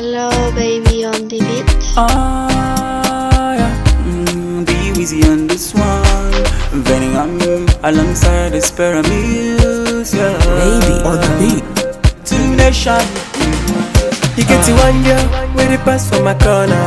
Hello, baby on the beat. Yeah. Be easy on this one. Venning alongside the pyramids, yeah. Baby on the beat. Two nation. You get to one girl with the pass for my corner.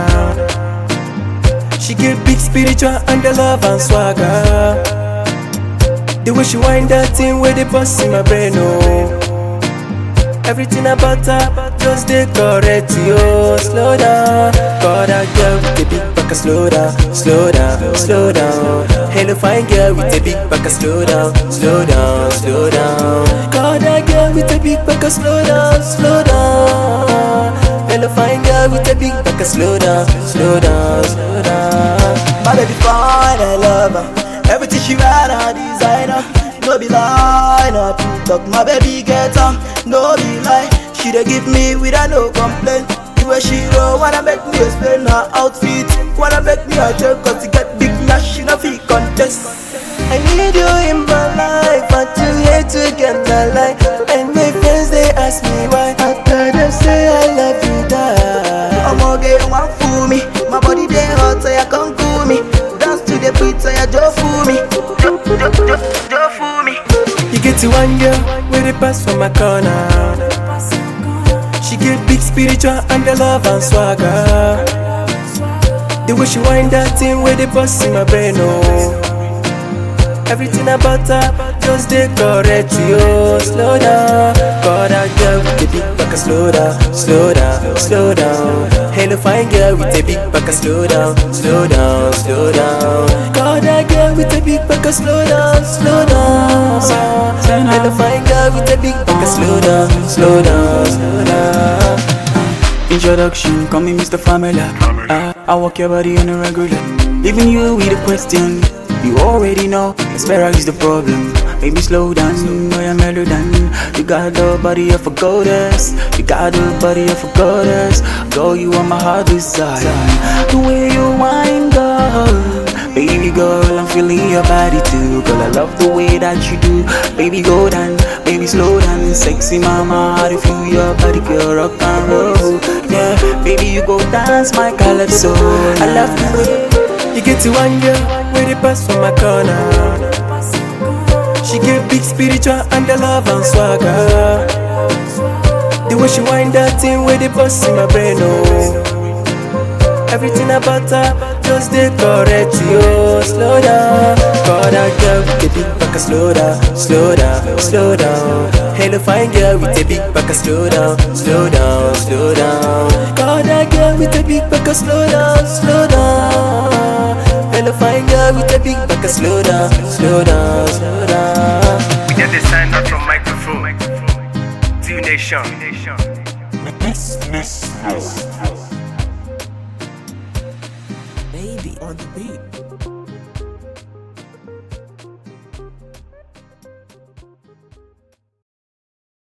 She get big spiritual and the love and swagger. The way she wind that thing with the bust in my brain, oh. Everything about her just dey correct, yo. Slow down, got that girl with the big back, slow down, slow down, slow down. Hello fine girl with the big back, slow down, slow down, slow down. Got that girl with the big back, slow down, slow down. Hello fine girl with the big back, slow down, slow down, slow down. My baby fine, I love her. Everything she wear, her designer. No be lie, no talk. My baby get her, no be lie. She dey give me without no complaint. The way she roll, wanna make me explain her outfit. Wanna make me a joke, cause she get big nash, she no fit contest. I need you in my life, and you here to get my life. And my friends they ask me why. After them say I love you, die. I'ma get one for me. My body dey hot, so you can't cool me. Dance to the beat, so you just fool me. Just fool me. You get to one girl with the pass for my corner. She get big spiritual and the love and swagger. The way she wind that thing with the bust in my brain, oh. Everything about her just dey correct, yo. Slow down, got that girl with the big back, slow down, slow down, slow down. Hello fine girl with the big back, slow down, slow down, slow down. Got that girl with the big back, slow down, slow down. Hello fine girl with the big back, slow down, slow down, slow down. Introduction, call me Mr. Famila. I walk your body on a regular. Leaving you with a question. You already know, Espera is the problem. Baby slow down, I am mellow down. You got the body of a goddess. You got the body of a goddess. Girl, you are my heart desire. The way you whine, girl. Baby girl, I'm feeling your body too. Girl, I love the way that you do. Baby go down, baby slow down. Sexy mama, how to feel your body, girl, rock and roll. Yeah, baby you go dance my calypso. I love the way. You get to one girl with the pass for my corner. She get big spiritual and the love and swagger. The way she wind that thing with the bust in my brain, oh. Everything about her just dey correct, yo. Slow down, got that girl with the big back, slow down, slow down, slow down. Hello fine girl with the big back, slow down, slow down, slow down. Got that girl with the big back, slow down, slow down. Hello fine girl with the big back, slow down, slow down, slow down. We get the sign up from microphone. Two Nation. Baby on the beat.